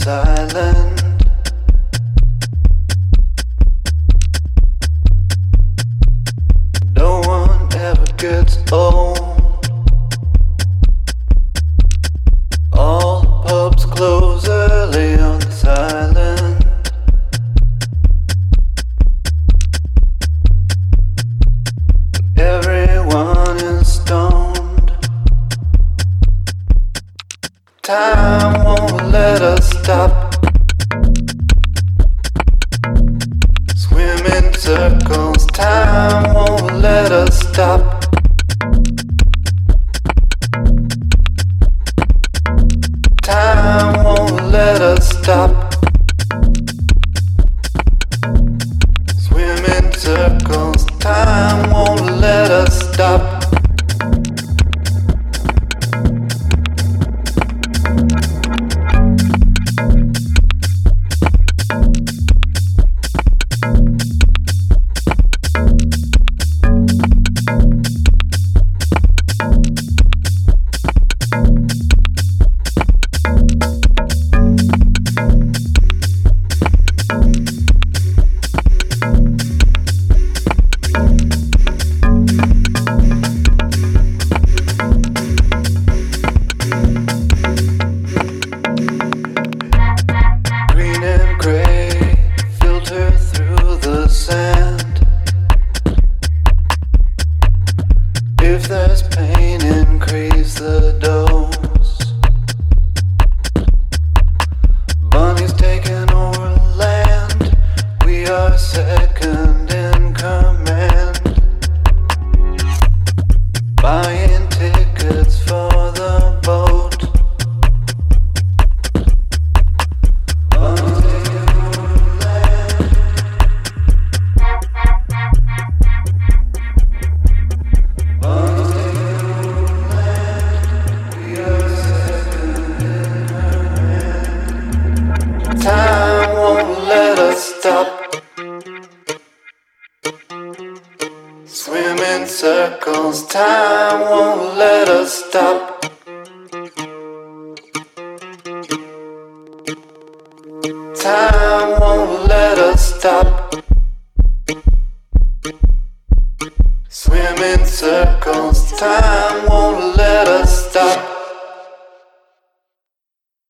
island. No one ever gets old. All the pubs close early on this island. Everyone is stoned. Time won't let us stop. Swim in circles. Time won't let us stop. Time won't let us stop. Swim in circles. Time won't let us stop. If there's pain, increase the dose. Bunny's taking over land. We are second in command. Buying tickets for the boat. Bunny's taking over land. Time won't let us stop. Swim in circles. Time won't let us stop. Time won't let us stop. Swim in circles. Time won't let us stop.